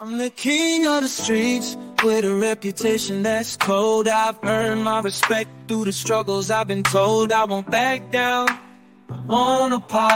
I'm the king of the streets, with a reputation that's cold. I've earned my respect through the struggles. I've been told I won't back down, I won't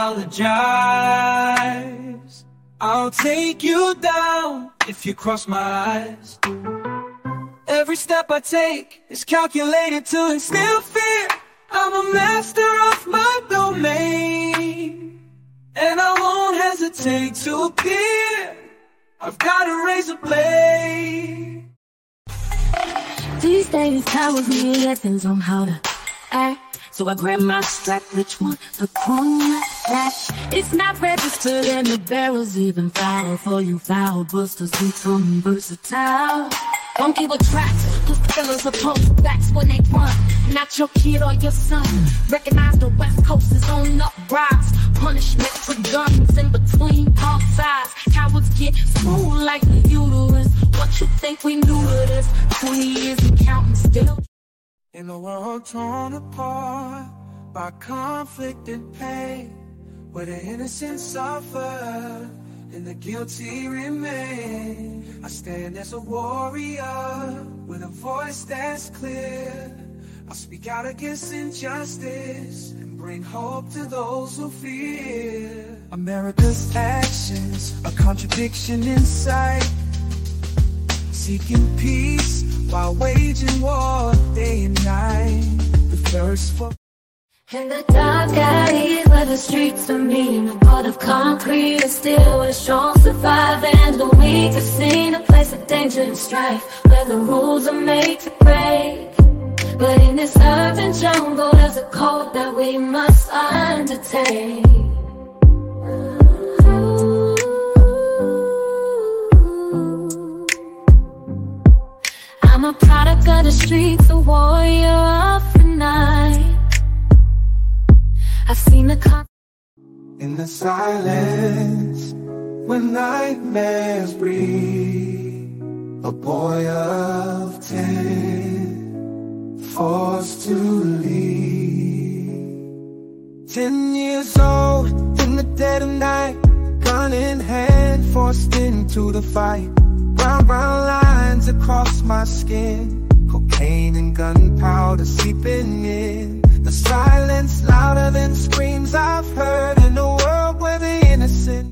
apologize. I'll take you down if you cross my eyes. Every step I take is calculated to instill fear. I'm a master of my domain, and I won't hesitate to appear. I've got a razor blade. These days cowards need lessons on how to act, so I grab my strap, which one to pull that. It's not registered and the barrel's even foul. For you foul busters become versatile. Don't give a track, cause fellas are post backs when they run. Not your kid or your son. Recognize the West Coast is on the rise. Punishment for guns in between palm sides. Cowards get smooth like the uterus. What you think we knew to this? 20 years and counting still. In a world torn apart by conflict and pain, where the innocent suffer and the guilty remain, I stand as a warrior with a voice that's clear. I'll speak out against injustice and bring hope to those who fear. America's actions, a contradiction in sight, seeking peace while waging war day and night. The thirst for in the dark alleys where the streets are mean, a part of concrete is still where strong survive, and the weak are seen a place of danger and strife, where the rules are made to break. But in this urban jungle there's a code that we must undertake. I'm a product of the streets, a warrior of the night. I've seen the in the silence when nightmares breathe. A boy of 10, forced to leave. 10 years old in the dead of night, gun in hand, forced into the fight. Brown lines across my skin, cocaine and gunpowder seeping in. The silence louder than screams I've heard in a world where the innocent.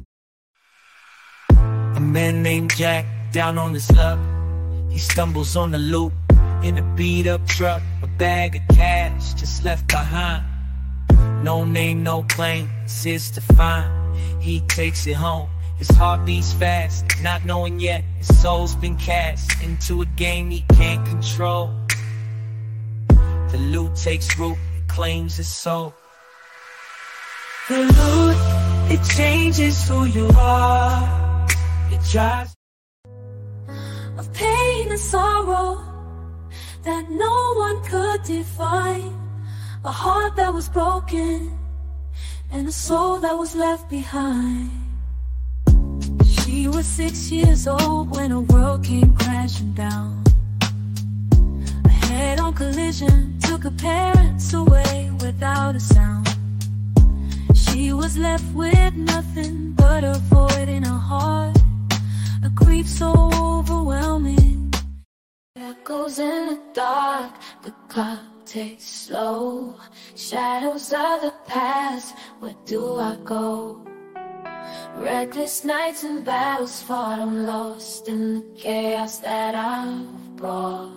A man named Jack, down on his luck, he stumbles on the loop in a beat-up truck. A bag of cash just left behind. No name, no claim, it's his to find. He takes it home, his heart beats fast, not knowing yet his soul's been cast into a game he can't control. The loot takes root, it claims his soul. The loot, it changes who you are. It drives of pain and sorrow that no one could define. A heart that was broken and a soul that was left behind. She was 6 years old when her world came crashing down. A head-on collision took her parents away without a sound. She was left with nothing but a void in her heart, a grief so overwhelming. Echoes in the dark, the clock takes slow. Shadows of the past, where do I go? Reckless nights and battles fought, I'm lost in the chaos that I've brought.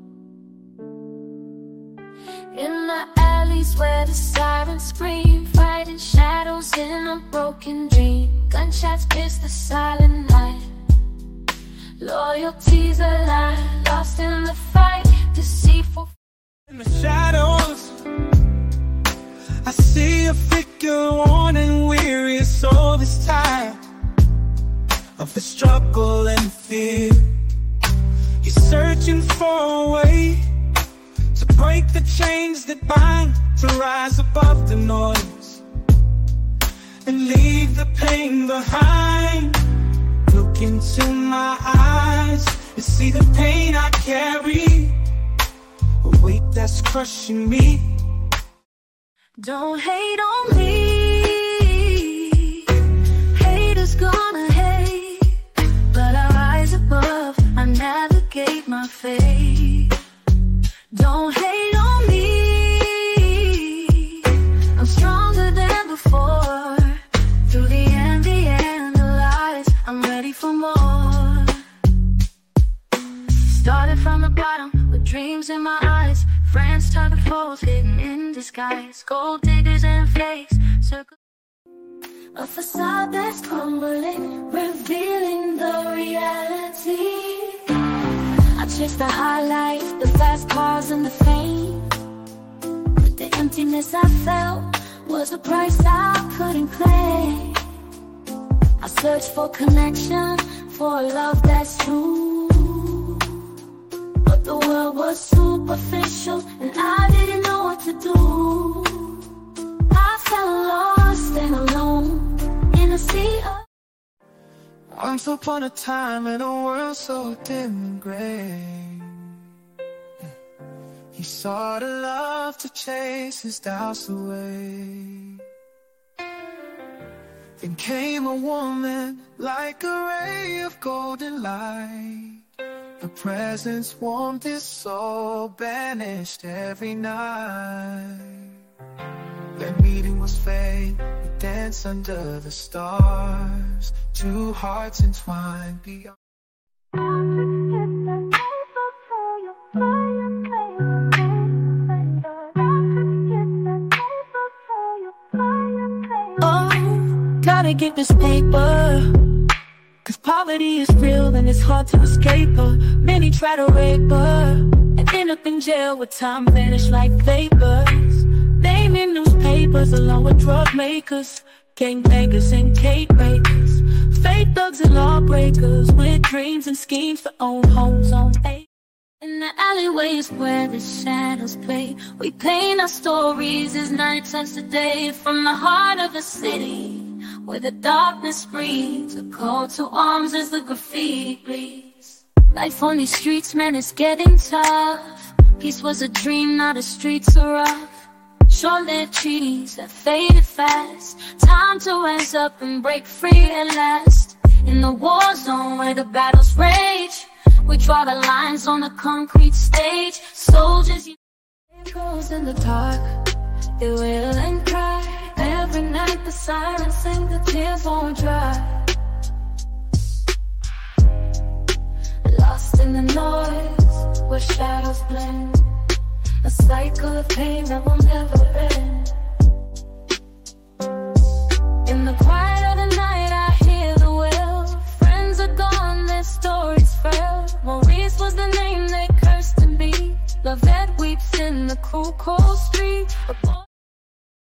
In the alleys where the sirens scream, fighting shadows in a broken dream. Gunshots pierce the silent night. Loyalty's a lie, lost in the fight, deceitful. In the shadows, I see a figure worn and weary. Soul is tired of the struggle and fear. He's searching for a way to break the chains that bind, to rise above the noise and leave the pain behind. Look into my eyes and see the pain I carry, a weight that's crushing me. Don't hate on me, haters gonna hate, but I rise fade. Don't hate on me, I'm stronger than before. Through the envy and the lies, I'm ready for more. Started from the bottom with dreams in my eyes. Friends turned to foes, hidden in disguise. Gold diggers and fakes, a facade that's crumbling, revealing the reality. I chased the highlights, the fast cars and the fame, but the emptiness I felt was a price I couldn't pay. I searched for connection, for a love that's true, but the world was superficial and I didn't know what to do. I felt lost and alone in a sea of... Once upon a time in a world so dim and gray, he sought a love to chase his doubts away. Then came a woman like a ray of golden light. Her presence warmed his soul, banished every night. Their meeting was fate, we danced under the stars, two hearts entwined beyond. Oh, gotta get this paper, 'cause poverty is real and it's hard to escape her. Many try to rape her and end up in jail with time vanished like vapors. Name in newspapers along with drug makers, gangbangers and cake makers, fake thugs and lawbreakers with dreams and schemes to own homes on acres. In the alleyways where the shadows play, we paint our stories as night turns to day. From the heart of the city where the darkness breathes, a call to arms as the graffiti reads. Life on these streets, man, it's getting tough. Peace was a dream, now the streets are rough. Short-lived treaties that faded fast. Time to rise up and break free at last. In the war zone where the battles rage, we draw the lines on the concrete stage. Soldiers, it goes in the dark, they wail and cry. Every night the sirens sing, the tears won't dry. Lost in the noise where shadows blend, a cycle of pain that will never end. In the quiet of the night I hear the wail. Friends are gone, their stories frail. Maurice was the name they cursed to be. Lovette weeps in the cool, cold street.